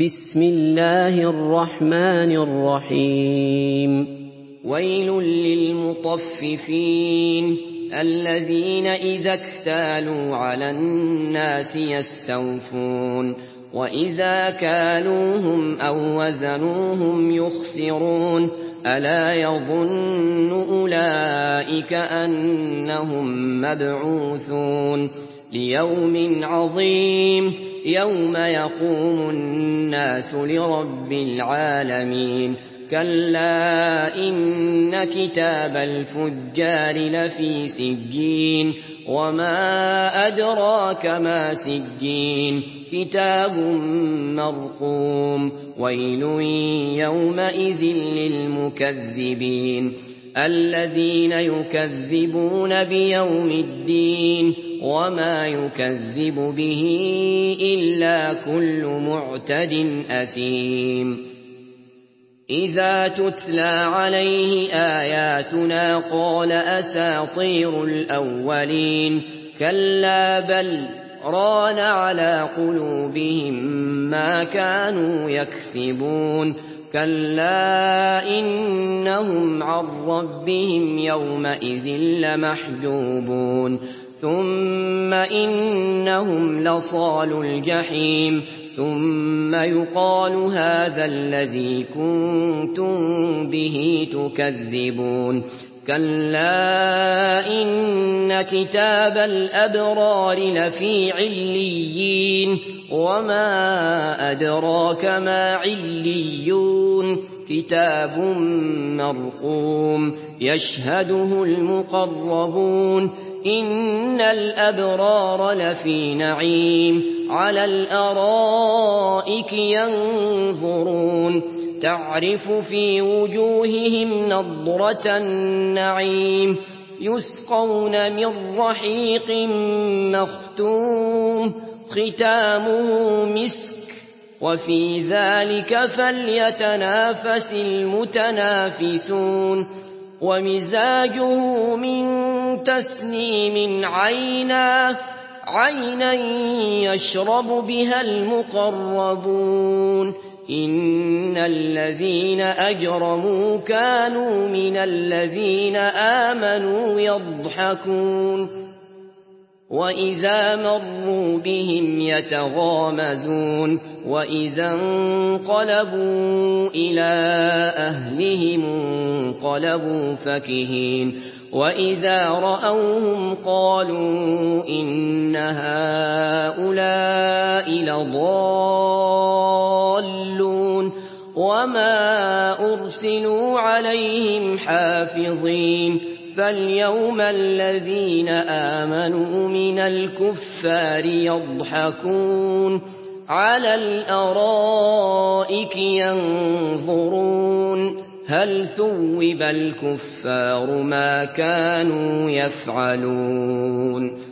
بسم الله الرحمن الرحيم ويل للمطففين الذين إذا اكتالوا على الناس يستوفون وإذا كالوهم أو وزنوهم يخسرون ألا يظن أولئك أنهم مبعوثون ليوم عظيم يوم يقوم الناس لرب العالمين كلا إن كتاب الفجار لفي سجين وما أدراك ما سجين كتاب مرقوم ويل يومئذ للمكذبين الذين يكذبون بيوم الدين وما يكذب به إلا كل معتد أثيم إذا تتلى عليه آياتنا قال أساطير الأولين كلا بل ران على قلوبهم ما كانوا يكسبون كلا إنهم عن ربهم يومئذ لمحجوبون ثم إنهم لصالو الجحيم ثم يقال هذا الذي كنتم به تكذبون كلا إن كتاب الأبرار لفي عليين وما أدراك ما عليون كتاب مرقوم يشهده المقربون إن الأبرار لفي نعيم على الأرائك ينظرون تعرف في وجوههم نضرة النعيم يسقون من رحيق مختوم ختامه مسك وفي ذلك فليتنافس المتنافسون ومزاجه من تسنيم عينا يشرب بها المقربون إن الذين أجرموا كانوا من الذين آمنوا يضحكون وإذا مروا بهم يتغامزون وإذا انقلبوا إلى أهلهم انقلبوا فكهين وإذا رأوهم قالوا إن هؤلاء لضالون وما أرسلوا عليهم حافظين فاليوم الذين آمنوا من الكفار يضحكون على الأرائك ينظرون هل ثوب الكفار ما كانوا يفعلون